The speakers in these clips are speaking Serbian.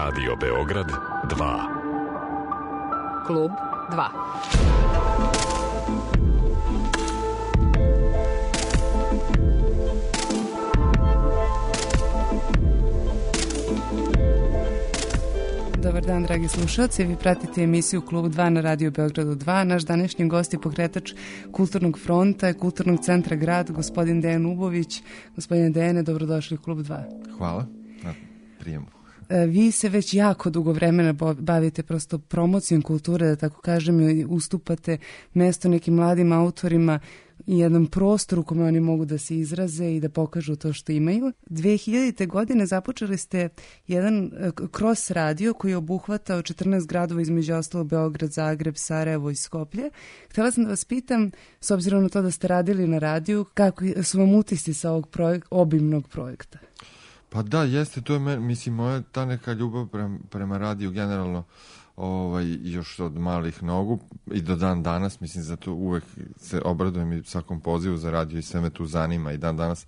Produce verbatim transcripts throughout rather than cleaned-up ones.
Radio Beograd dva. Klub dva. Dobar dan, dragi slušalci. Vi pratite emisiju Klub dva na Radio Beogradu dva. Naš današnji gost je pokretač Kulturnog fronta i Kulturnog centra Grad, gospodin Dejan Ubović. Gospodine Dejane, dobrodošli u Klub dva. Hvala na prijemu. Vi se već jako dugo vremena bavite prosto promocijom kulture, da tako kažem, i ustupate mesto nekim mladim autorima i jednom prostoru u kome oni mogu da se izraze i da pokažu to što imaju. dve hiljadite. godine započeli ste jedan Cross radio koji je obuhvatao četrnaest gradova, između ostalo Beograd, Zagreb, Sarajevo i Skoplje. Htjela sam da vas pitam, s obzirom na to da ste radili na radiju, kako su vam utisci sa ovog projek- obimnog projekta? Pa da, jeste, to je, me, mislim, moja ta neka ljubav prema, prema radiju generalno, ovaj, još od malih nogu i do dan danas, mislim, zato uvek se obradujem i svakom pozivu za radio i sve me tu zanima i dan danas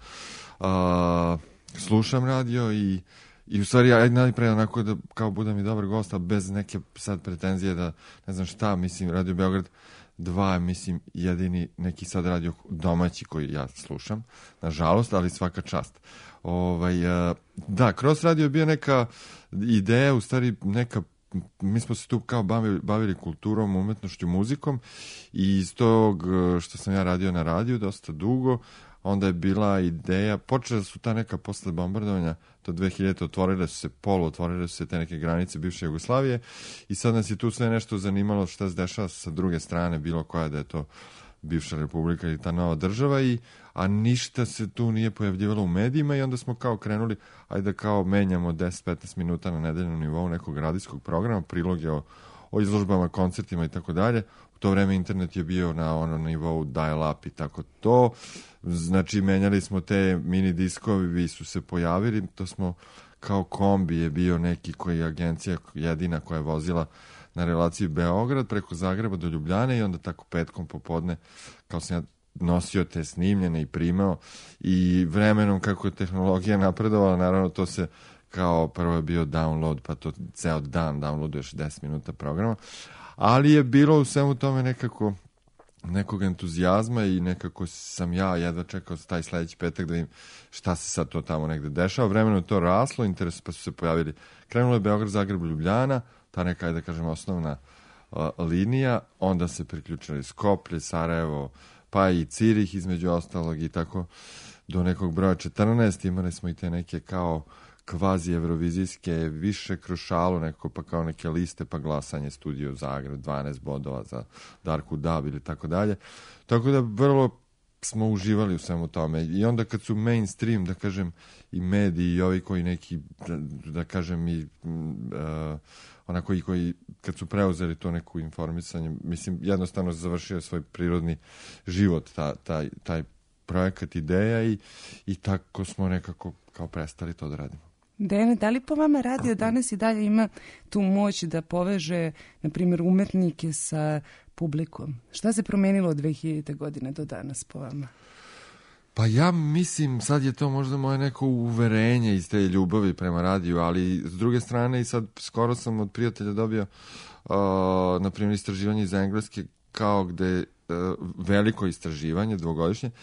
a, slušam radio i, i u stvari ja najprej onako da kao budem i dobar gost, a bez neke sad pretenzije da ne znam šta, mislim, Radio Beograd dva, mislim, jedini neki sad radio domaći koji ja slušam, nažalost, ali svaka čast. Ovaj, da, Cross radio je bio neka ideja, u stvari neka, mi smo se tu kao bavili, bavili kulturom, umetnošću, muzikom i iz tog što sam ja radio na radiju dosta dugo, onda je bila ideja, počela su ta neka posle bombardovanja, to dve hiljadite. otvorile su se, polu otvorile su se te neke granice bivše Jugoslavije i sad nas je tu sve nešto zanimalo šta se dešava sa druge strane, bilo koja da je to bivša republika ili ta nova država, i, a ništa se tu nije pojavljivalo u medijima i onda smo kao krenuli, ajde kao menjamo deset do petnaest minuta na nedeljnom nivou nekog radijskog programa, priloge o, o izložbama, koncertima i tako dalje. U to vreme internet je bio na onom nivou dial-up i tako to. Znači, menjali smo te mini diskovi, su se pojavili, to smo kao Kombi je bio neki koji je agencija jedina koja je vozila na relaciji Beograd preko Zagreba do Ljubljane i onda tako petkom popodne kao sam ja nosio te snimljene i primao i vremenom kako je tehnologija napredovala, naravno to se kao prvo je bio download, pa to ceo dan downloaduješ deset minuta programa, ali je bilo u svemu tome nekako nekog entuzijazma i nekako sam ja jedva čekao taj sledeći petak da vidim šta se sad to tamo negde dešava. Vremenom je to raslo, interes, pa su se pojavili, krenulo je Beograd, Zagreb, Ljubljana, ta neka, da kažem, osnovna uh, linija, onda se priključili Skoplje, Sarajevo, pa i Cirih između ostalog i tako do nekog broja četrnaest. Imali smo i te neke kao kvazi evrovizijske, više kroz šalu, neko pa kao neke liste, pa glasanje Studio Zagreb, dvanaest bodova za Darku Dab ili tako dalje. Tako da vrlo smo uživali u svemu tome. I onda kad su mainstream, da kažem, i mediji i ovi koji neki, da, da kažem, i uh, onako i koji, kad su preuzeli to neku informisanje, mislim, jednostavno završio svoj prirodni život, ta, taj, taj projekat, ideja i, i tako smo nekako kao prestali to da radimo. Dejane, da li po vama radio danas i dalje ima tu moć da poveže, na primjer, umetnike sa publikom? Šta se promenilo od dve hiljadite. godine do danas po vama? Pa ja mislim, sad je to možda moje neko uverenje iz te ljubavi prema radiju, ali s druge strane i sad skoro sam od prijatelja dobio uh, na primjer istraživanje iz Engleske, kao gde uh, veliko istraživanje, dvogodišnje,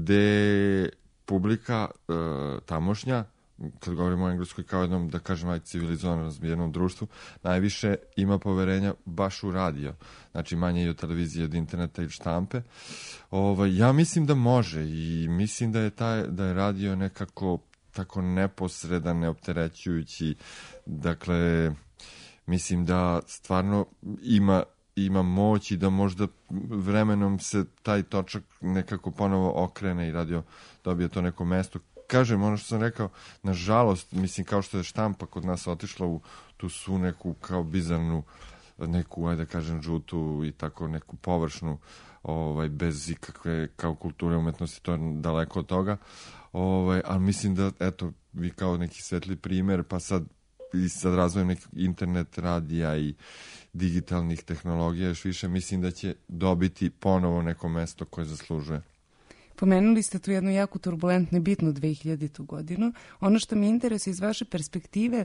gde publika uh, tamošnja, kad govorimo o Engleskoj kao jednom, da kažem, aj civilizovanom razvijenom društvu, najviše ima poverenja baš u radio. Znači, manje i od televizije, od interneta i štampe. Ovaj, ja mislim da može i mislim da je, taj, da je radio nekako tako neposredan, neopterećujući. Dakle, mislim da stvarno ima ima moć i da možda vremenom se taj točak nekako ponovo okrene i radio dobije to neko mesto. Kažem, ono što sam rekao, nažalost, mislim, kao što je štampa kod nas otišla u tu su neku kao bizarnu, neku, ajde da kažem, žutu i tako neku površnu, ovaj, bez ikakve kao kulture umetnosti, to je daleko od toga. Ovaj, ali mislim da, eto, vi kao neki svetli primer, pa sad i sad razvojem nekog internet radija i digitalnih tehnologija još više, mislim da će dobiti ponovo neko mesto koje zaslužuje. Pomenuli ste tu jednu jako turbulentnu i bitnu dve hiljaditu. godinu. Ono što mi interesuje iz vaše perspektive,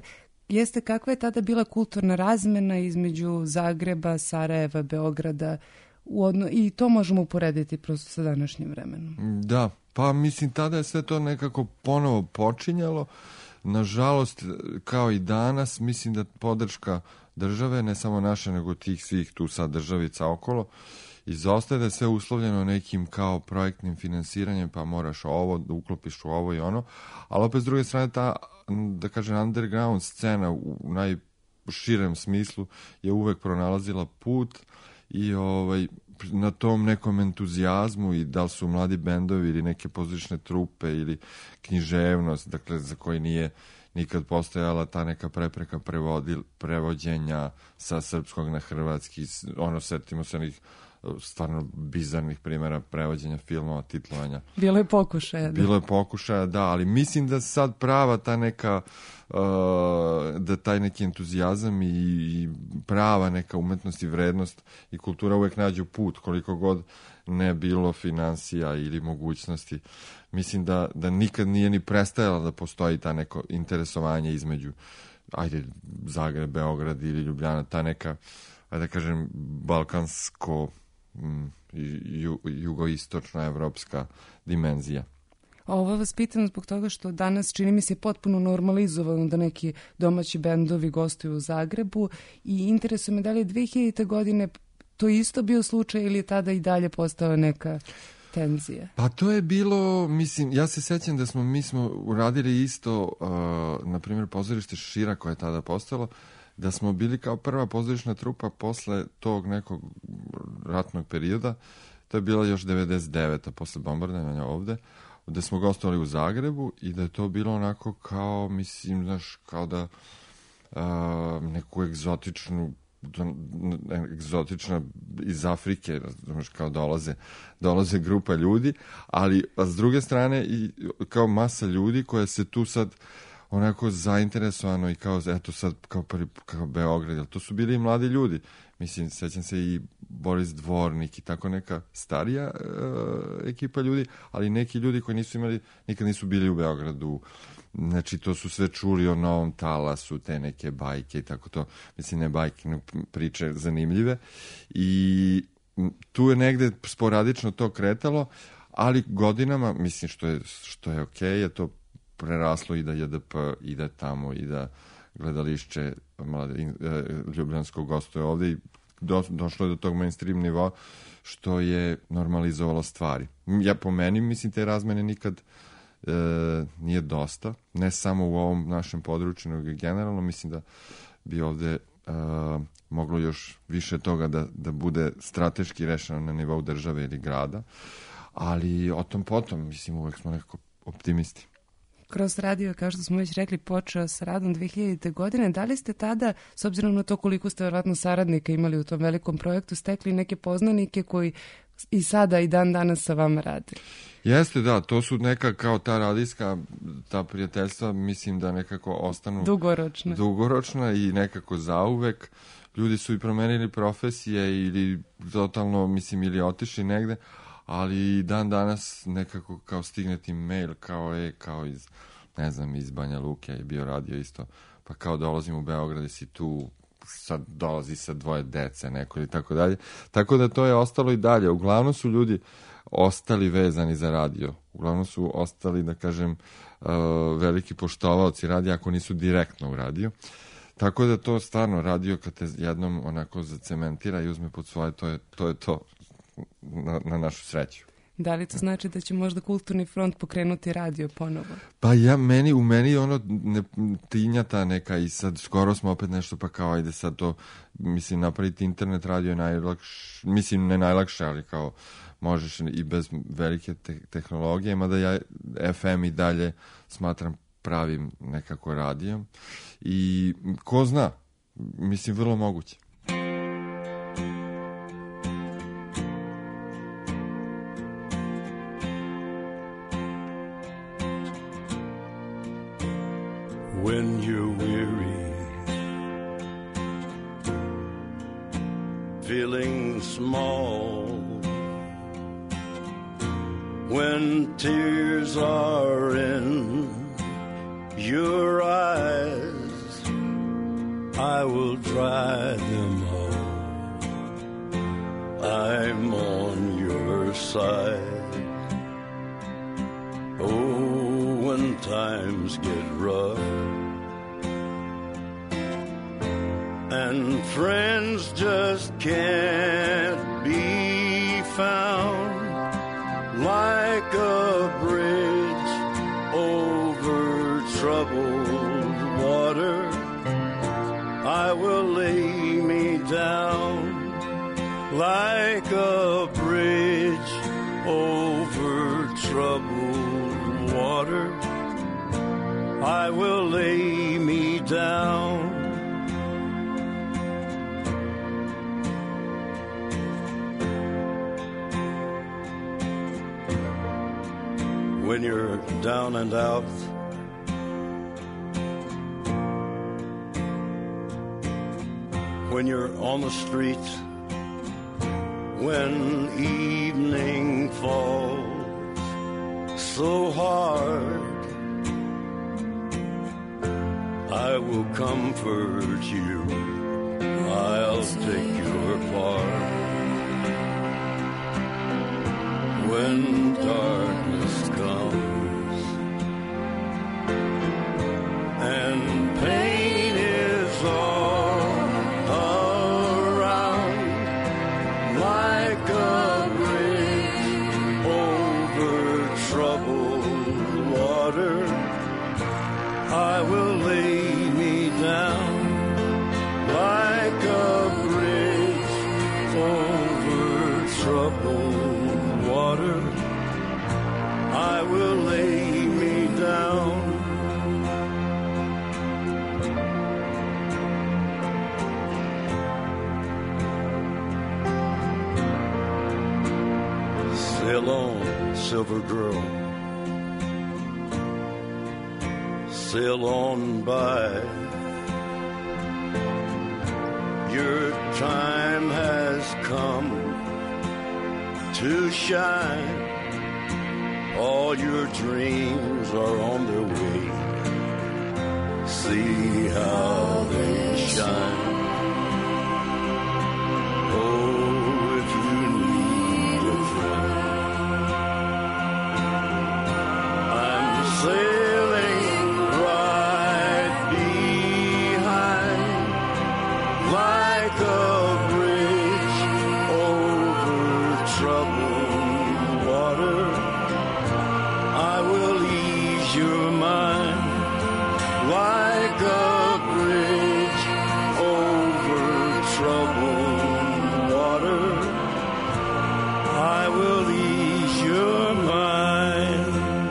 jeste kakva je tada bila kulturna razmena između Zagreba, Sarajeva, Beograda, u odno, i to možemo uporediti prosto sa današnjim vremenom. Da, pa mislim tada je sve to nekako ponovo počinjalo. Nažalost, kao i danas, mislim da podrška države, ne samo naše, nego tih svih tu sad državica okolo, izostaje da je sve uslovljeno nekim kao projektnim finansiranjem, pa moraš ovo, da uklopiš u ovo i ono, ali opet s druge strane ta, da kažem, underground scena u najširem smislu je uvek pronalazila put i ovaj, na tom nekom entuzijazmu i da li su mladi bendovi ili neke pozorišne trupe ili književnost, dakle za koji nije nikad postojala ta neka prepreka prevodi, prevođenja sa srpskog na hrvatski, ono, setimo se onih stvarno bizarnih primjera prevođenja filmova, titlovanja. Bilo je pokušaja. Da. Bilo je pokušaja, da, ali mislim da sad prava ta neka, uh, da taj neki entuzijazam i, i prava neka umetnost i vrednost i kultura uvek nađu put, koliko god ne bilo financija ili mogućnosti. Mislim da, da nikad nije ni prestajala da postoji ta neko interesovanje između, ajde, Zagreb, Beograd ili Ljubljana, ta neka, ajde da kažem, balkansko Ju, jugoistočna evropska dimenzija. Ovo vas pitam zbog toga što danas čini mi se potpuno normalizovano da neki domaći bendovi gostuju u Zagrebu i interesuje me da li je dve hiljadite godine to isto bio slučaj ili je tada i dalje postala neka tenzija? Pa to je bilo, mislim, ja se sećam da smo, mi smo uradili isto, uh, na primjer, pozorište Šira koje je tada postalo, da smo bili kao prva pozorišna trupa posle tog nekog ratnog perioda, to je bila još devedeset deveta posle bombardovanja ovde, da smo gostovali u Zagrebu i da je to bilo onako kao, mislim, znaš, kao da a, neku egzotičnu egzotična iz Afrike, znaš, kao dolaze, dolaze grupa ljudi, ali a s druge strane i kao masa ljudi koja se tu sad onako zainteresovano i kao, eto sad, kao, prvi, kao Beograd, ali to su bili i mladi ljudi. Mislim, sećam se i Boris Dvornik i tako neka starija uh, ekipa ljudi, ali neki ljudi koji nisu imali, nikad nisu bili u Beogradu. Znači, to su sve čuli o Novom Talasu, te neke bajke i tako to. Mislim, ne bajke, ne priče zanimljive. I tu je negde sporadično to kretalo, ali godinama, mislim, što je, što je okej, okay, je to preraslo i da J D P ide tamo i da gledališće mlade, ljubljanskog gostuje ovde i do, došlo je do tog mainstream nivoa što je normalizovalo stvari. Ja po meni, mislim, te razmene nikad e, nije dosta, ne samo u ovom našem području, nego generalno mislim da bi ovde e, moglo još više toga da, da bude strateški rešeno na nivou države ili grada, ali o tom potom, mislim, uvek smo nekako optimisti. Kroz radio, kao što smo već rekli, počeo sa radom dve hiljadite godine. Da li ste tada, s obzirom na to koliko ste vjerojatno saradnika imali u tom velikom projektu, stekli neke poznanike koji i sada i dan danas sa vama rade? Jeste, da, to su neka kao ta radijska, ta prijateljstva, mislim da nekako ostanu dugoročna, dugoročna i nekako zauvek. Ljudi su i promenili profesije ili totalno, mislim, ili otišli negde, ali dan danas nekako kao stigne ti mail kao e, kao iz, ne znam, iz Banja Luke je bio radio isto, pa kao dolazim u Beograd i si tu, sad dolazi sa dvoje dece neko ili tako dalje. Tako da to je ostalo i dalje. Uglavnom su ljudi ostali vezani za radio. Uglavnom su ostali, da kažem, uh, veliki poštovaoci radija ako nisu direktno u radiju. Tako da to stvarno radio kad te jednom onako zacementira i uzme pod svoje, to je to, je to. Na, na našu sreću. Da li to znači da će možda Kulturni front pokrenuti radio ponovo? Pa ja, meni, u meni ono ne, tinjata neka i sad skoro smo opet nešto pa kao ajde sad to, mislim, napraviti internet radio je najlakše, mislim ne najlakše, ali kao možeš i bez velike te, tehnologije, mada ja F M i dalje smatram pravim nekako radijom i ko zna, mislim vrlo moguće. When you're weary, feeling small, when tears are in your eyes, I will try them all. I'm on your side. Oh, when times get rough and friends just can't be found, like a bridge over troubled water, I will lay me down. Like a bridge over troubled water, I will lay me down. When you're down and out, when you're on the street, when evening falls so hard, I will comfort you, I'll take your part. When darkness comes and pain is all around, like a bridge over troubled water, I will lay me down. Like a bridge over troubled water, I will lay me down. Sail on, silver girl, sail on by. Your time has come to shine. All your dreams are on their way. See how they shine. Oh, if you need a friend, I'm sailing right behind, like a bridge over troubled water. I will ease your mind, like a bridge over troubled water. I will ease your mind.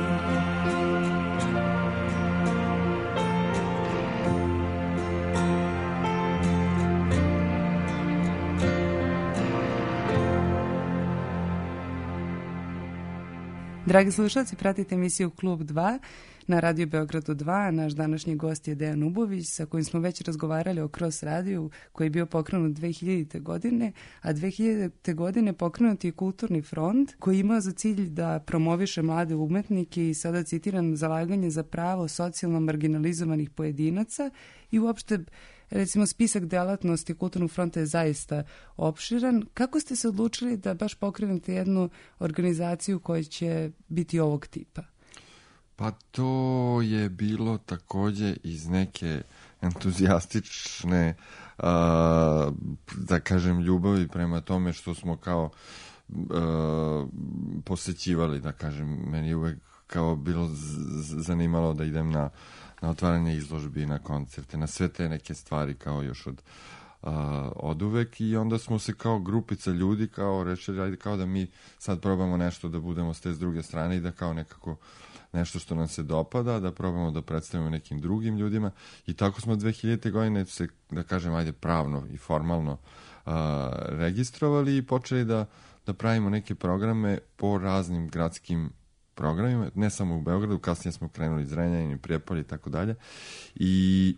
Dragi slušalci, pratite emisiju Klub dva na Radio Beogradu dva. Naš današnji gost je Dejan Ubović, sa kojim smo već razgovarali o Cross radiju, koji je bio pokrenut dve hiljadite. godine, a dve hiljadite. godine pokrenut je Kulturni front, koji ima za cilj da promoviše mlade umetnike i, sada citiram, zalaganje za pravo socijalno marginalizovanih pojedinaca i uopšte, recimo, spisak delatnosti Kulturnog fronta je zaista opširan. Kako ste se odlučili da baš pokrenete jednu organizaciju koja će biti ovog tipa? Pa to je bilo takođe iz neke entuzijastične, uh, da kažem, ljubavi prema tome što smo kao uh, posećivali, da kažem. Meni je uvek kao bilo z- zanimalo da idem na na otvaranje izložbi, na koncerte, na sve te neke stvari kao još od, uh, od uvek, i onda smo se kao grupica ljudi kao rešili, ajde kao da mi sad probamo nešto da budemo s te s druge strane i da kao nekako nešto što nam se dopada, da probamo da predstavimo nekim drugim ljudima, i tako smo dve hiljadite. godine se, da kažem, ajde pravno i formalno uh, registrovali i počeli da, da pravimo neke programe po raznim gradskim programima, ne samo u Beogradu, kasnije smo krenuli iz Zrenjanina i Prijepolje i tako dalje. I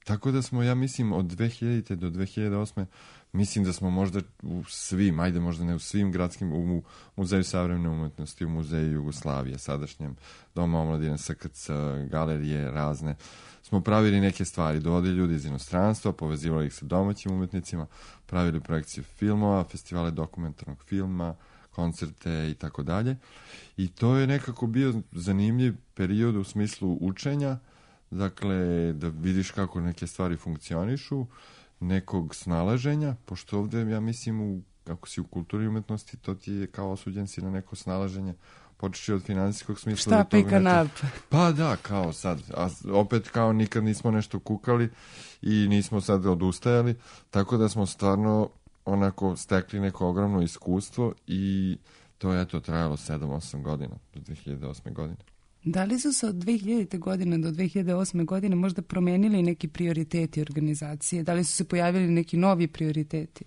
Tako da smo, ja mislim, od dve hiljadite do dve hiljade osme mislim da smo možda u svim, ajde možda ne u svim gradskim, u Muzeju savremene umetnosti, u Muzeju Jugoslavije, sadašnjem Doma omladine, S K C, galerije razne, smo pravili neke stvari, dovodili ljudi iz inostranstva, povezivali ih sa domaćim umetnicima, pravili projekcije filmova, festivale dokumentarnog filma, koncerte i tako dalje. I to je nekako bio zanimljiv period u smislu učenja, dakle, da vidiš kako neke stvari funkcionišu, nekog snalaženja, pošto ovde, ja mislim, u, ako si u kulturi i umetnosti, to ti je kao osuđen si na neko snalaženje, počeši od finansijskog smisla. Šta do pika nap? Pa da, kao sad. A opet kao nikad nismo nešto kukali i nismo sad odustajali, tako da smo stvarno onako stekli neko ogromno iskustvo i to je eto trajalo sedam osam godina, do dve hiljade osme godine. Da li su se od dve hiljadite godine do dve hiljade osme godine možda promenili neki prioriteti organizacije? Da li su se pojavili neki novi prioriteti?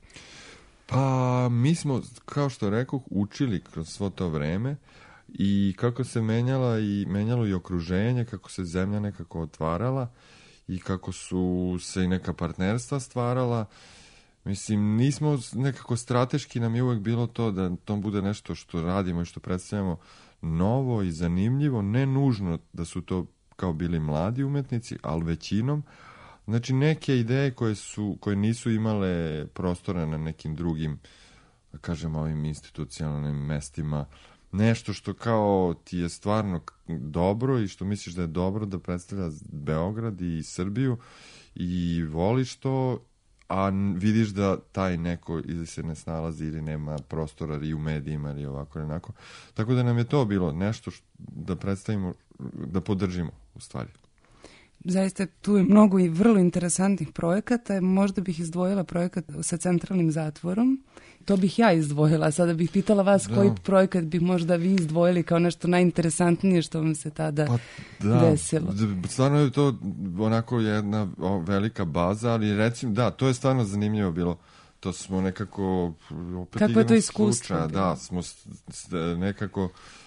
Pa mi smo, kao što rekoh, učili kroz svo to vreme i kako se menjala i menjalo i okruženje, kako se zemlja nekako otvarala i kako su se i neka partnerstva stvarala. Mislim, nismo nekako strateški, nam je uvek bilo to da to bude nešto što radimo i što predstavljamo novo i zanimljivo, ne nužno da su to kao bili mladi umetnici, ali većinom. Znači, neke ideje koje, su, koje nisu imale prostora na nekim drugim, da kažem, ovim institucionalnim mestima, nešto što kao ti je stvarno dobro i što misliš da je dobro da predstavlja Beograd i Srbiju i voliš to, a vidiš da taj neko ili se ne snalazi ili nema prostora i u medijima ili ovako ili onako. Tako da nam je to bilo nešto što, da predstavimo, da podržimo u stvari. Zaista tu je mnogo i vrlo interesantnih projekata. Možda bih izdvojila projekat sa centralnim zatvorom. To bih ja izdvojila. Sada bih pitala vas da. Koji projekat bi možda vi izdvojili kao nešto najinteresantnije što vam se tada pa, da. desilo. Stvarno je to onako jedna velika baza, ali recimo, da, to je stvarno zanimljivo bilo. To smo nekako opet kako je to iskustvo? Slučaja, da, smo nekako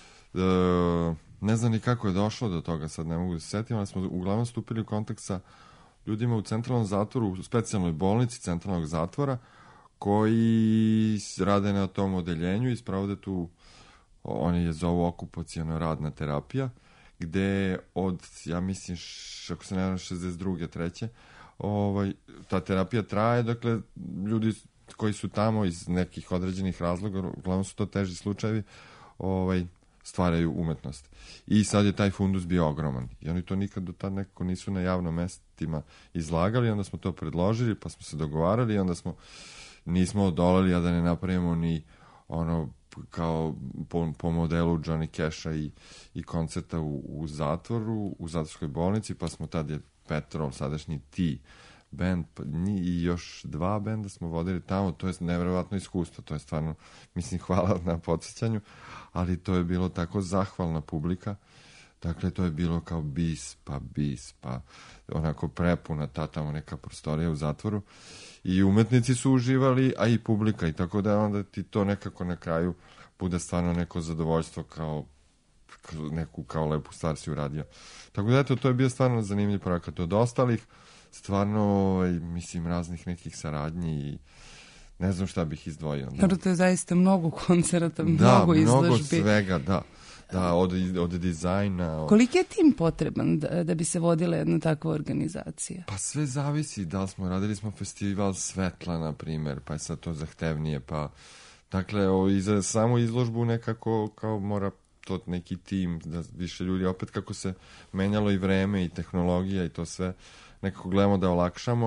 uh, ne znam ni kako je došlo do toga, sad ne mogu da se setim, ali smo uglavnom stupili u kontakt sa ljudima u centralnom zatvoru, u specijalnoj bolnici centralnog zatvora, koji rade na tom odeljenju i sprovode tu, oni je zovu okupacijono radna terapija, gde od, ja mislim, ako se ne znam, šezdeset druge treće ovaj, ta terapija traje, dakle, ljudi koji su tamo iz nekih određenih razloga, uglavnom su to teži slučajevi, ovaj, stvaraju umetnost. I sad je taj fundus bio ogroman. I oni to nikad do tad nekako nisu na javnom mestima izlagali, onda smo to predložili, pa smo se dogovarali i onda smo nismo odolali, a da ne napravimo ni ono kao po, po modelu Johnny Casha i, i koncerta u, u zatvoru, u zatvorskoj bolnici, pa smo tad je Petrol, sadašnji T band i još dva benda smo vodili tamo, to je nevjerovatno iskustvo, to je stvarno, mislim, hvala na podsjećanju, ali to je bilo tako zahvalna publika, dakle to je bilo kao bis, pa bis, pa onako prepuna ta tamo neka prostorija u zatvoru i umetnici su uživali, a i publika i tako da onda ti to nekako na kraju bude stvarno neko zadovoljstvo kao neku kao lepu stvar si uradio. Tako da eto, to je bio stvarno zanimljiv projekat od ostalih, stvarno, mislim, raznih nekih saradnji i ne znam šta bih izdvojio. Dobro, to je zaista mnogo koncerata, da, mnogo izložbi. Da, mnogo svega, da. Da, od, od dizajna. Od... Koliki je tim potreban da, da bi se vodila jedna takva organizacija? Pa sve zavisi, da li smo, radili smo festival svetla, na primer, pa je sad to zahtevnije, pa dakle, o, i za samu izložbu nekako kao mora to neki tim, da više ljudi, opet kako se menjalo i vreme i tehnologija i to sve, nekako gledamo da olakšamo,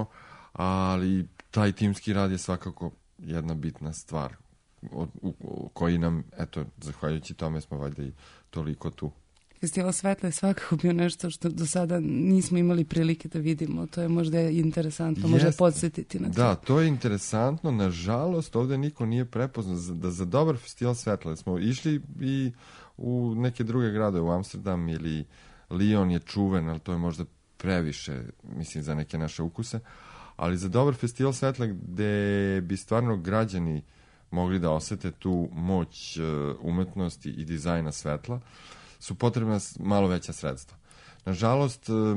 ali taj timski rad je svakako jedna bitna stvar od, u, u, koji nam, eto, zahvaljujući tome smo valjda i toliko tu. Festival svetla je svakako bio nešto što do sada nismo imali prilike da vidimo. To je možda interesantno, možda podsjetiti na to. Da, to je interesantno. Nažalost, ovde niko nije prepoznao da za dobar festival svetla. Smo išli i u neke druge grade, u Amsterdam ili Lyon je čuven, ali to je možda previše, mislim, za neke naše ukuse. Ali za dobar festival svetla gde bi stvarno građani mogli da osete tu moć umetnosti i dizajna svetla, su potrebna malo veća sredstva. Nažalost,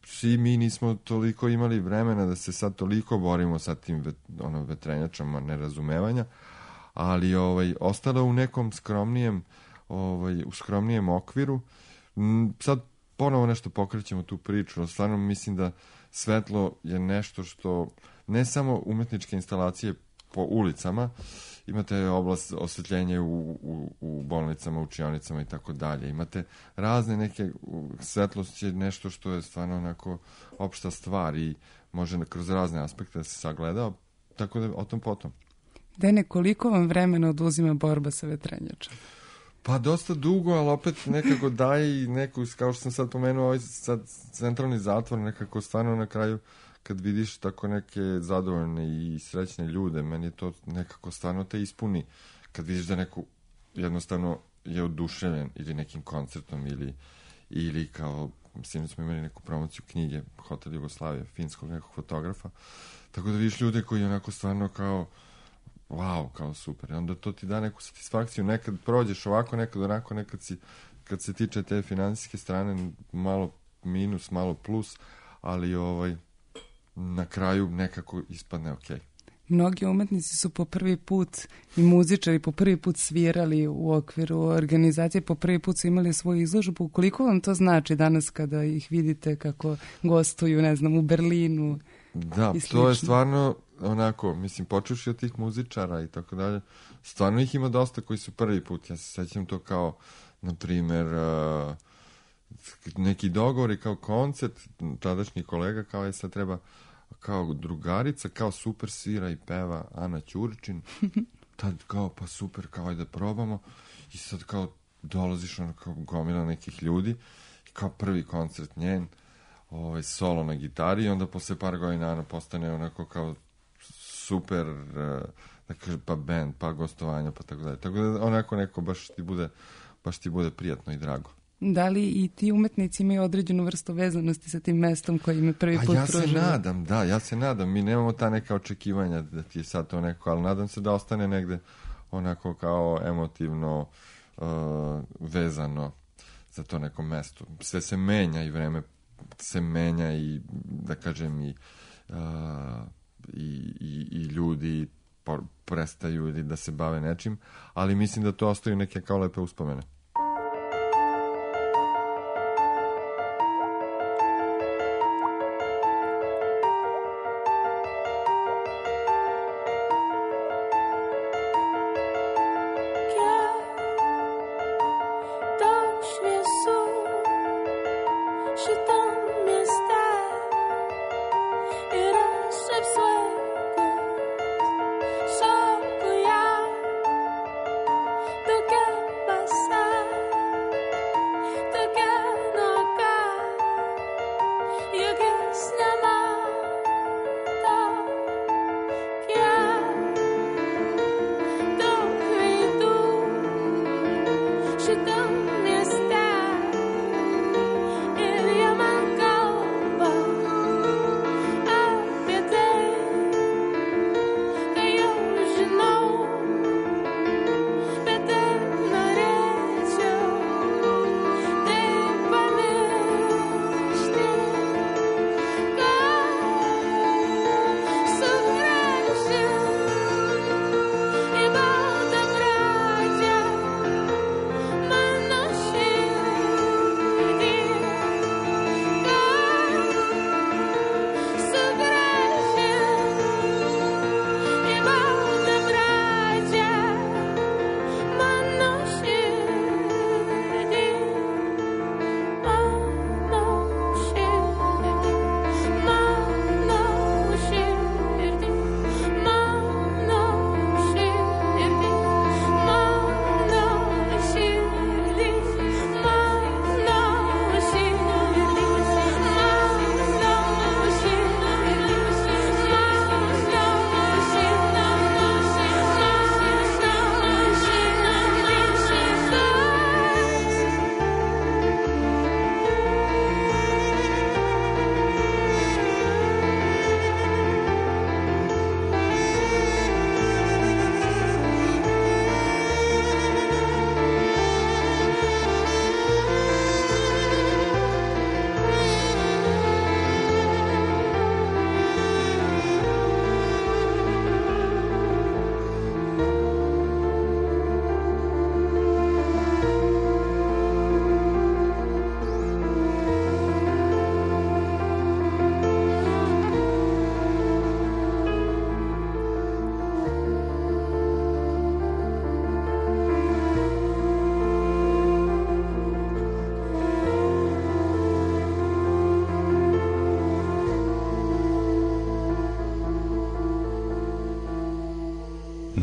svi mi nismo toliko imali vremena da se sad toliko borimo sa tim vet, ono, vetrenjačama nerazumevanja, ali ovaj, ostalo u nekom skromnijem, ovaj, u skromnijem okviru. Sad ponovo nešto pokrećemo tu priču, ali stvarno mislim da svetlo je nešto što, ne samo umetničke instalacije po ulicama, imate oblast osvetljenja u, u, u bolnicama, učionicama i tako dalje. Imate razne neke, svetlost je nešto što je stvarno onako opšta stvar i može kroz razne aspekte da se sagleda, tako da o tom potom. Dene, koliko vam vremena oduzima borba sa vetrenjačom? Pa dosta dugo, ali opet nekako daje i neku, kao što sam sad pomenuo, ovaj sad centralni zatvor, nekako stvarno na kraju, kad vidiš tako neke zadovoljne i srećne ljude, meni je to nekako stvarno te ispuni. Kad vidiš da neko jednostavno je oduševljen ili nekim koncertom ili, ili kao, mislim, smo imali neku promociju knjige Hotel Jugoslavije, finskog nekog fotografa, tako da vidiš ljude koji onako stvarno kao wow, kao super. I onda to ti da neku satisfakciju. Nekad prođeš ovako, nekad onako, nekad si, kad se tiče te finansijske strane, malo minus, malo plus, ali ovaj, na kraju nekako ispadne okej. Mnogi umetnici su po prvi put i muzičari po prvi put svirali u okviru organizacije, po prvi put su imali svoju izložbu. Koliko vam to znači danas kada ih vidite kako gostuju, ne znam, u Berlinu? Da, to je stvarno onako, mislim, počevši od tih muzičara i tako dalje, stvarno ih ima dosta koji su prvi put. Ja se sećam to kao, na primer, uh, neki dogovori kao koncert, tadašnji kolega kao je sad treba kao drugarica, kao super svira i peva Ana Ćuričin, tad kao pa super, kao ajde da probamo i sad kao dolaziš ono kao gomila nekih ljudi i kao prvi koncert njen, ovaj, solo na gitari i onda posle par godina Ana postane onako kao super, da kažem, pa band, pa gostovanja, pa tako dalje. Tako da onako neko baš ti bude, baš ti bude prijatno i drago. Da li i ti umetnici imaju određenu vrstu vezanosti sa tim mestom koji im je prvi put pružio? pružio? Ja se nadam, da, ja se nadam. Mi nemamo ta neka očekivanja da ti je sad to neko, ali nadam se da ostane negde onako kao emotivno uh, vezano za to neko mesto. Sve se menja i vreme se menja i, da kažem, i, uh, i, i, i ljudi prestaju ili da se bave nečim, ali mislim da to ostaju neke kao lepe uspomene. Man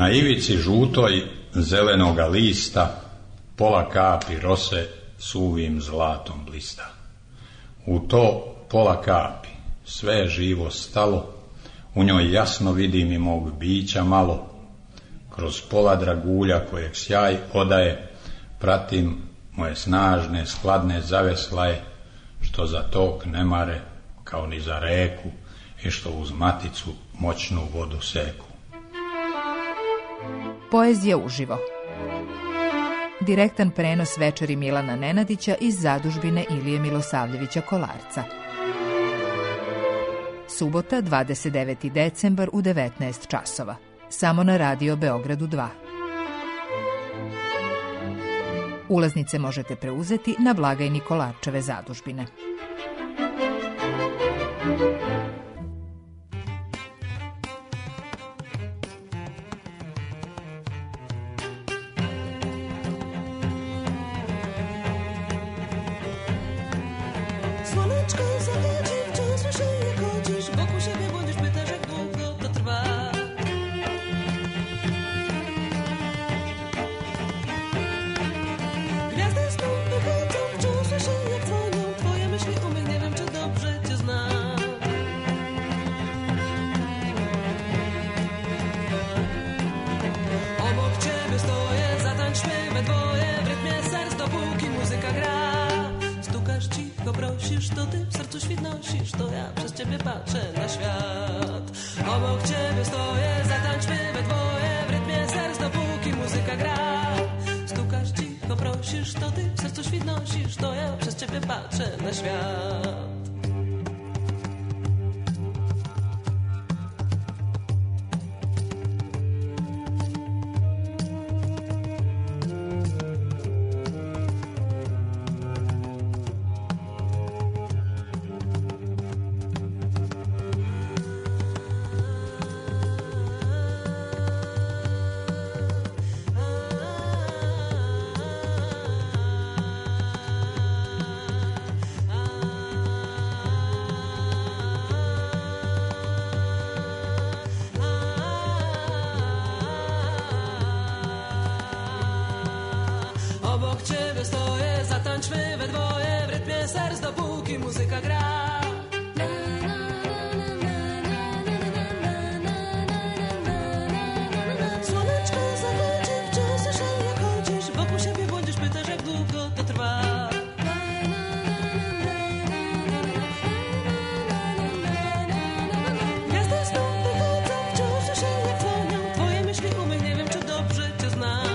Na ivici žutoj zelenoga lista pola kapi rose suvim zlatom blista. U to pola kapi sve je živo stalo, u njoj jasno vidim i mog bića malo. Kroz pola dragulja kojeg sjaj odaje, pratim moje snažne skladne zaveslaje, što za tok ne mare kao ni za reku i što uz maticu moćnu vodu seku. Poezija uživo. Direktan prenos večeri Milana Nenadića iz zadužbine Ilije Milosavljevića Kolarca. Subota, dvadeset deveti decembar u devetnaest časova. Samo na Radio Beogradu dva. Ulaznice možete preuzeti na blagajni Kolarčeve zadužbine. Prosisz, to ty w sercu świt nosisz, to ja przez ciebie patrzę na świat. Obok ciebie stoję, zatańczmy we dwoje, w rytmie serc, dopóki muzyka gra. Stukasz cicho, prosisz, to ty w sercu świt nosisz, to ja przez ciebie patrzę na świat. Obok ciebie stoję, zatańczmy we dwoje, w rytmie serc, dopóki muzyka gra. Słoneczko zachodzi, wciąż słyszę jak chodzisz, wokół siebie błądzisz, pytasz jak długo to trwa. Gwiazdy znów wychodzą, wciąż słyszę jak dzwonią, twoje myśli umych, nie wiem czy dobrze cię znam.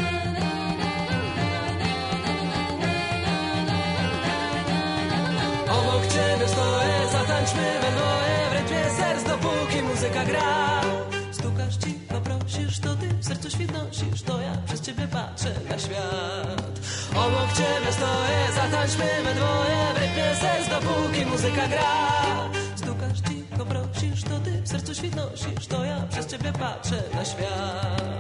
Obok ciebie stoję, zatańczmy we dwoje, w rytmie serc, dopóki muzyka gra. Stukasz cicho, prosisz, to ty w sercu świt nosisz, to ja przez ciebie patrzę na świat. Obok ciebie stoję, zatańczmy we dwoje, w rytmie serc, dopóki muzyka gra. Stukasz cicho, prosisz, to ty w sercu świt nosisz, to ja przez ciebie patrzę na świat.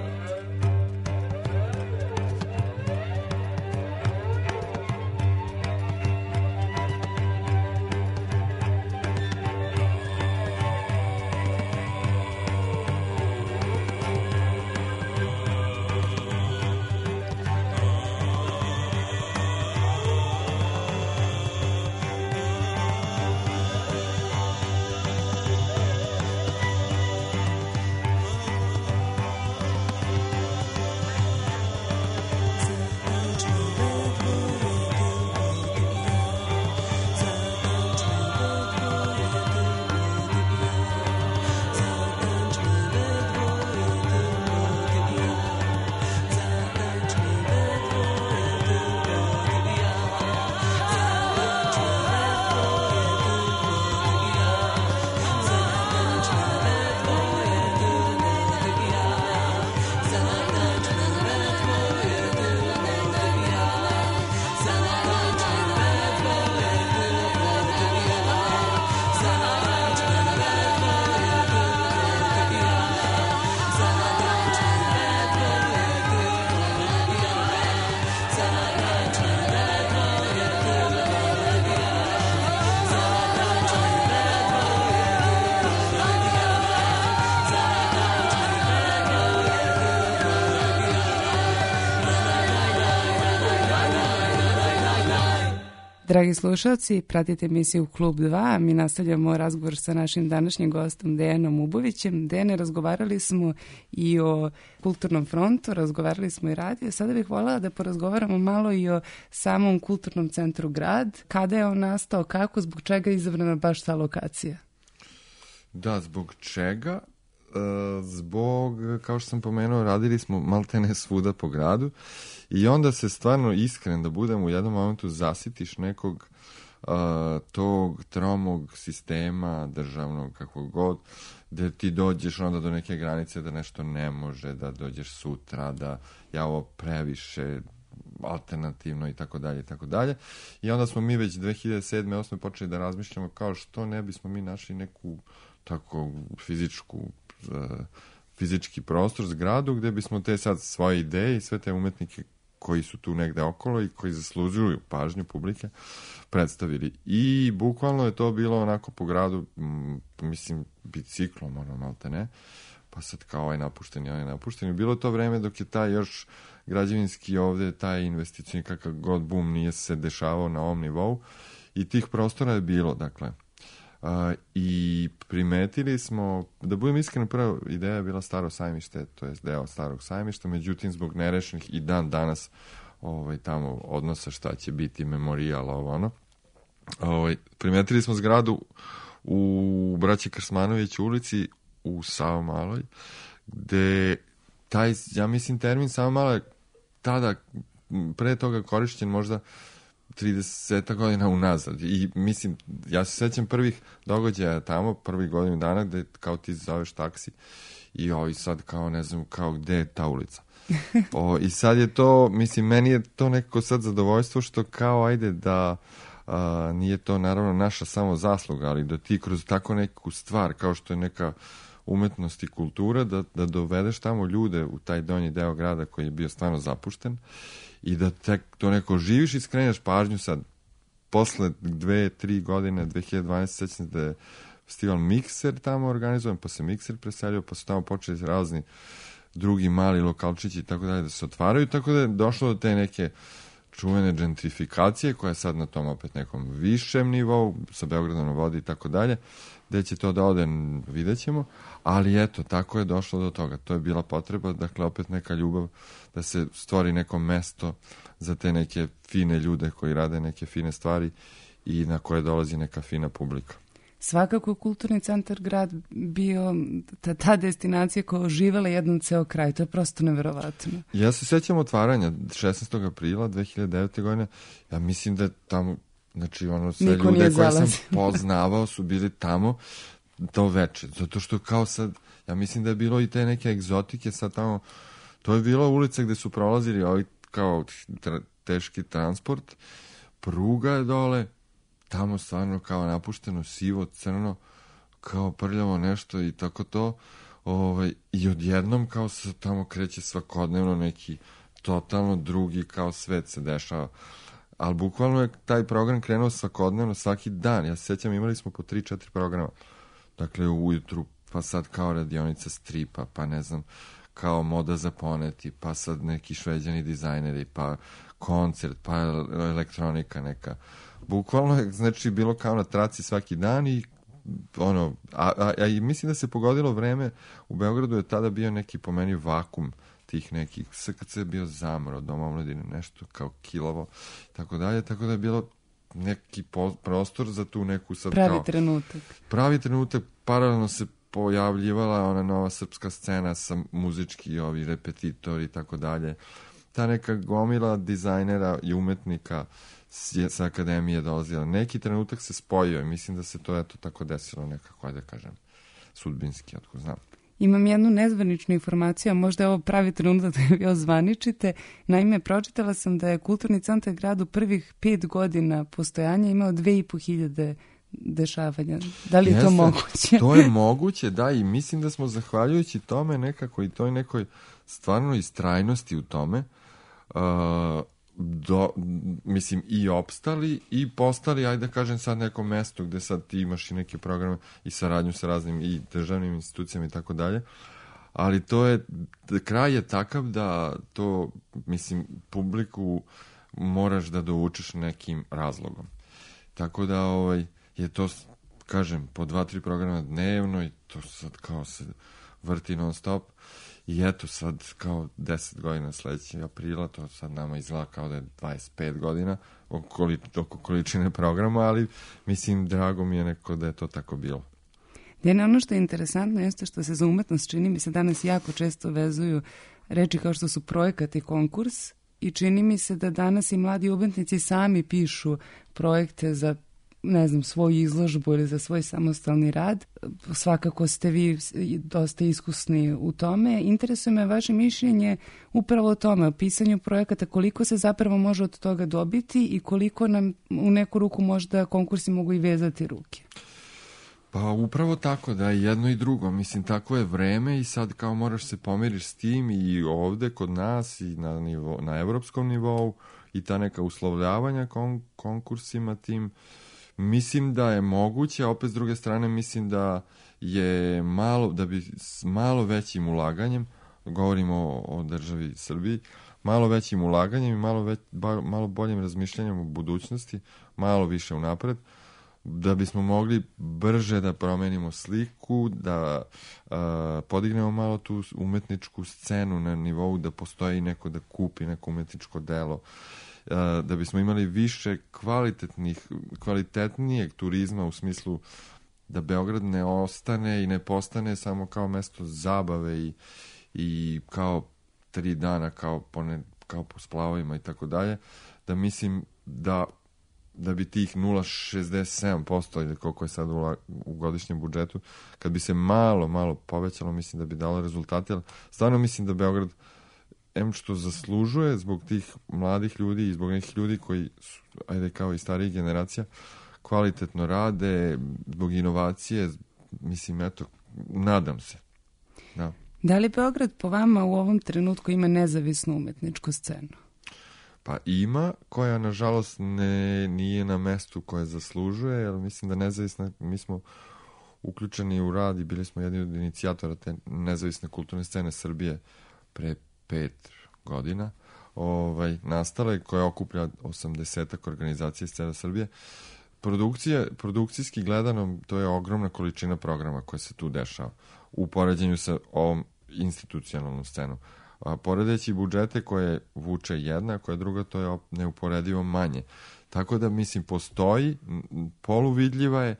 Dragi slušalci, pratite emisiju Klub dva. Mi nastavljamo razgovor sa našim današnjim gostom Dejanom Ubovićem. Dejane, razgovarali smo i o Kulturnom frontu, razgovarali smo i radio. Sada bih voljela da porazgovaramo malo i o samom Kulturnom centru Grad. Kada je on nastao, kako, zbog čega je izabrana baš ta lokacija? Da, zbog čega? E, zbog, kao što sam pomenuo, radili smo maltene svuda po gradu i onda se stvarno, iskren da budem, u jednom momentu zasitiš nekog uh, tog tromog sistema državnog, kako god, gde ti dođeš onda do neke granice da nešto ne može, da dođeš sutra, da ja ovo previše alternativno i tako dalje i tako dalje. I onda smo mi već dve hiljade sedme osme počeli da razmišljamo kao što ne bismo mi našli neku tako fizičku uh, fizički prostor, zgradu, gde bismo te sad svoje ideje i sve te umetnike koji su tu negde okolo i koji zaslužuju pažnju publike predstavili. I bukvalno je to bilo onako po gradu, m, mislim, biciklom, ono, malte ne, pa sad kao ovaj napušteni, ovaj napušteni. Bilo to vreme dok je taj još građevinski ovde, taj investicijni kakav god boom nije se dešavao na ovom nivou i tih prostora je bilo, dakle. Uh, i primetili smo, da budem iskren, prva ideja je bila Staro sajmište, to je deo Starog sajmišta, međutim zbog nerešenih i dan danas ovaj, tamo odnosa šta će biti memorijal, ovo ono, ovaj, primetili smo zgradu u Braći Krsmanović ulici u Savamaloj, gde taj, ja mislim, termin Savamala je tada, pre toga korišćen možda trideset godina unazad. I mislim, ja se sećam prvih događaja tamo, prvih godinu dana, gde kao ti zoveš taksi i ovi sad kao, ne znam, kao gde je ta ulica. O, I sad je to, mislim, meni je to nekako sad zadovoljstvo što kao, ajde da a, nije to naravno naša samo zasluga, ali da ti kroz tako neku stvar, kao što je neka umetnost i kultura, da, da dovedeš tamo ljude u taj donji deo grada koji je bio stvarno zapušten i da tek to neko živiš i skreneš pažnju sad. Posle dve, tri godine, dve hiljade dvanaeste. sećam da je festival Mikser tamo organizovan, pa se Mikser preselio, pa su tamo počeli razni drugi mali lokalčići i tako dalje da se otvaraju, tako da je došlo do te neke čuvene gentrifikacije koja je sad na tom opet nekom višem nivou, sa Beogradom na vodi i tako dalje. Gde će to da ode, vidjet ćemo, ali eto, tako je došlo do toga. To je bila potreba, dakle, opet neka ljubav da se stvori neko mesto za te neke fine ljude koji rade neke fine stvari i na koje dolazi neka fina publika. Svakako je Kulturni centar Grad bio ta, ta destinacija koja oživela jedan ceo kraj. To je prosto neverovatno. Ja se sećam otvaranja šesnaestog aprila dve hiljade devete. godine. Ja mislim da je tamo, znači, ono, sve niko ljude koje zalazio. sam poznavao su bili tamo to veče. Zato što kao sad, ja mislim da je bilo i te neke egzotike sad tamo. To je bila ulica gde su prolazili ovi kao tra, teški transport. Pruga je dole. Tamo stvarno kao napušteno, sivo, crno, kao prljavo nešto i tako to. Ovaj, I odjednom kao se tamo kreće svakodnevno neki totalno drugi kao svet se dešava. Ali bukvalno je taj program krenuo svakodnevno, svaki dan. Ja se sjećam, imali smo po tri četiri programa. Dakle, ujutru, pa sad kao radionica stripa, pa ne znam, kao moda za poneti, pa sad neki šveđani dizajneri, pa koncert, pa elektronika neka. Bukvalno je, znači, bilo kao na traci svaki dan i ono, a, a, a i mislim da se pogodilo vreme, u Beogradu je tada bio neki po meni vakum tih nekih, S K C je bio zamor od Doma omladine, nešto kao kilavo, tako dalje, tako da je bilo neki po, prostor za tu neku sad pravi kao... trenutak. Pravi trenutak, paralelno se pojavljivala ona nova srpska scena sa muzički ovi repetitori i tako dalje. Ta neka gomila dizajnera i umetnika sa akademije dolazila. Neki trenutak se spojio i mislim da se to eto tako desilo nekako, ajde kažem, sudbinski, otko znam. Imam jednu nezvaničnu informaciju, a možda je ovo pravi trenutak da je ozvaničite. Naime, pročitala sam da je Kulturni centar Grad u prvih pet godina postojanja imao dve i po hiljade dešavanja. Da li je to moguće? To je moguće, da, i mislim da smo zahvaljujući tome nekako i toj nekoj stvarno istrajnosti u tome uh, do, mislim, i opstali i postali, ajde da kažem, sad neko mesto gde sad ti imaš i neke programe i saradnju sa raznim i državnim institucijama i tako dalje, ali to je, kraj je takav da to, mislim, publiku moraš da doučiš nekim razlogom. Tako da ovaj, je to, kažem, po dva, tri programa dnevno i to sad kao se vrti non stop. I eto sad kao deset godina sledećeg aprila, to sad nama izgleda kao da je dvadeset pet godina oko, oko količine programa, ali mislim drago mi je neko da je to tako bilo. Dene, ono što je interesantno jeste što se za umetnost čini mi se danas jako često vezuju reči kao što su projekat i konkurs i čini mi se da danas i mladi umetnici sami pišu projekte za ne znam, svoju izložbu ili za svoj samostalni rad. Svakako ste vi dosta iskusni u tome. Interesuje me vaše mišljenje upravo o tome, o pisanju projekata, koliko se zapravo može od toga dobiti i koliko nam u neku ruku možda konkursi mogu i vezati ruke. Pa upravo tako, da je jedno i drugo. Mislim, tako je vreme i sad kao moraš se pomiriš s tim i ovde kod nas i na, nivo, na evropskom nivou i ta neka uslovljavanja kon, konkursima tim. Mislim da je moguće, a opet s druge strane mislim da je malo, da bi s malo većim ulaganjem, govorimo o, o državi Srbiji, malo većim ulaganjem i malo, već, ba, malo boljim razmišljanjem o budućnosti, malo više unapred, da bismo mogli brže da promenimo sliku, da a, podignemo malo tu umetničku scenu na nivou da postoji neko da kupi neko umetničko delo, da bismo imali više kvalitetnih, kvalitetnijeg turizma u smislu da Beograd ne ostane i ne postane samo kao mesto zabave i, i kao tri dana kao po, ne, kao po splavovima i tako dalje, da mislim da, da bi tih nula zarez šezdeset sedam posto ili koliko je sad u, u godišnjem budžetu, kad bi se malo, malo povećalo, mislim da bi dalo rezultate, ali stvarno mislim da Beograd em što zaslužuje zbog tih mladih ljudi i zbog nekih ljudi koji su, ajde kao i starih generacija, kvalitetno rade, zbog inovacije, mislim, eto, nadam se. Da. Da li Beograd po vama u ovom trenutku ima nezavisnu umetničku scenu? Pa ima, koja nažalost ne, nije na mestu koje zaslužuje, jer mislim da nezavisna, mi smo uključeni u rad i bili smo jedni od inicijatora te nezavisne kulturne scene Srbije pre pet godina, ovaj, nastala koja okuplja osamdesetak organizacija iz cele Srbije. Produkcija, produkcijski gledano, to je ogromna količina programa koja se tu dešava u poređenju sa ovom institucionalnom scenom. A poredeći budžete koje vuče jedna, koja druga, to je neuporedivo manje. Tako da, mislim, postoji, poluvidljiva je,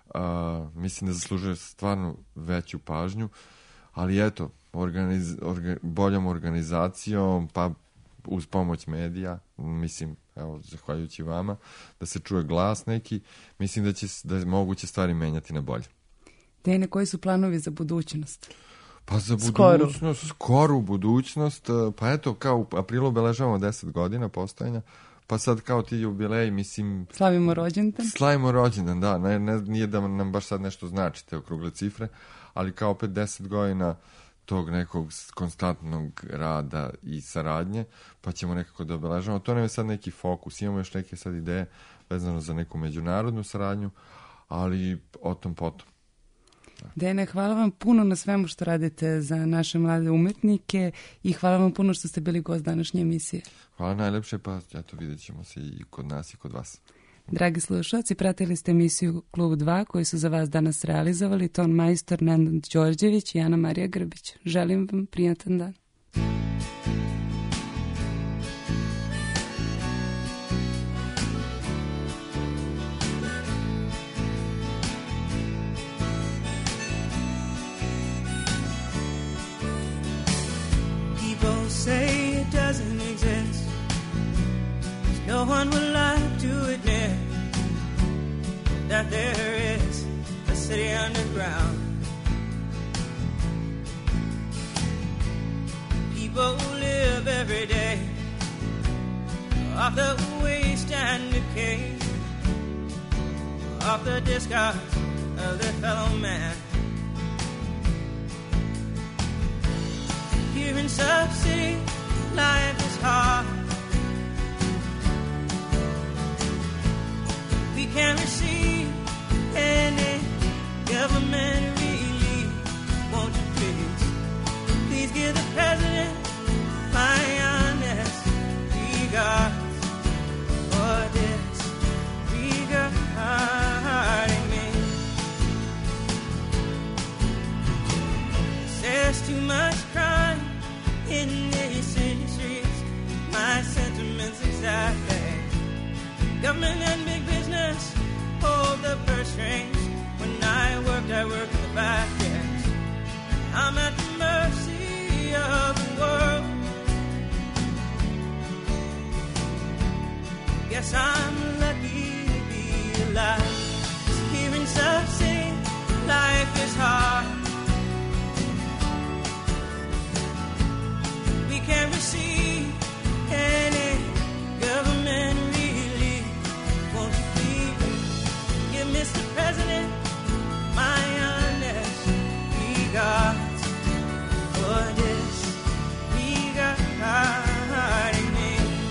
a, mislim da zaslužuje stvarno veću pažnju, ali eto, Organiz, orga, boljom organizacijom, pa uz pomoć medija, mislim, evo, zahvaljujući vama, da se čuje glas neki, mislim da će da je moguće stvari menjati na bolje. Dene, koji su planovi za budućnost? Pa za budućnost, skoru, skoru budućnost, pa eto, kao u aprilu obeležavamo deset godina postojanja, pa sad kao ti jubilej, mislim... Slavimo rođendan? Slavimo rođendan, da, ne, ne, nije da nam baš sad nešto znači te okrugle cifre, ali kao opet deset godina tog nekog konstantnog rada i saradnje, pa ćemo nekako da obeležavamo. To nam je sad neki fokus. Imamo još neke sad ideje vezano za neku međunarodnu saradnju, ali o tom potom. Da. Dene, hvala vam puno na svemu što radite za naše mlade umetnike i hvala vam puno što ste bili gost današnje emisije. Hvala najlepše, pa eto vidjet ćemo se i kod nas i kod vas. Dragi slušalci, pratili ste emisiju Klub dva koju su za vas danas realizovali ton majstor Nenad Đorđević i Ana Marija Grbić. Želim vam prijatan dan. People say it doesn't exist. No one would like to admit that there is a city underground. People live every day off the waste and decay, off the discards of their fellow man. Here in Sub City, life is hard. We can't receive any government relief. Won't you please, please give the president my honest regards for this regard. Government and big business hold the purse strings. When I worked, I worked in the back ends. I'm at the mercy of the world. Guess I'm lucky to be alive. Just hearing some say life is hard. We can't receive any government relief. Won't you please give Mister President my honest regards for this regarding me.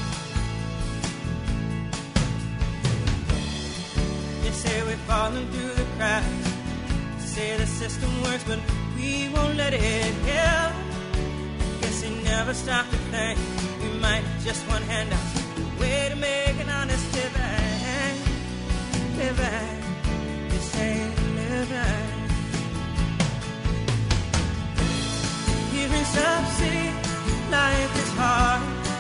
They say we're falling through the cracks. They say the system works, but we won't let it help. Guess they never stop to think we might just one handout. Way to make an honest living, living. They say living. Here in Sub City, life is hard.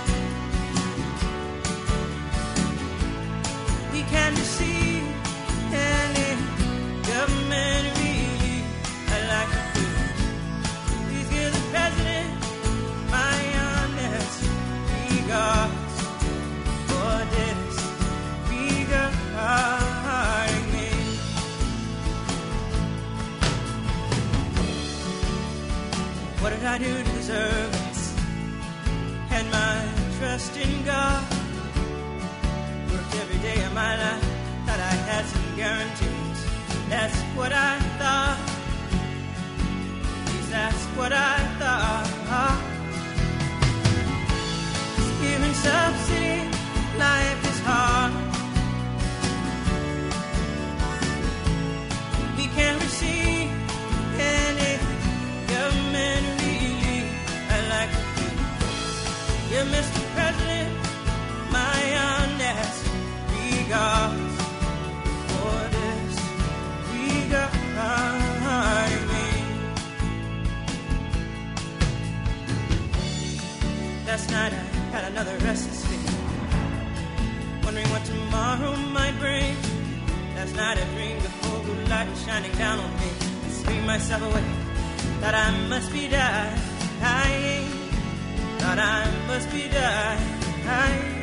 We can't receive any government relief. I'd like to please, please give the president my honest regards for this regarding me. What did I do to deserve this? Had my trust in God. Worked every day of my life, thought I had some guarantees. That's what I thought. Please, that's what I thought. Here in Sub City, life is hard. We can't receive any government relief. I'd like to give Mister President my honest regards for this regarding me. Last night I had another restless feeling, wondering what tomorrow might bring. Last night I dreamed the whole blue light was shining down on me. I screamed myself away, thought I must be dying. Thought I must be dying.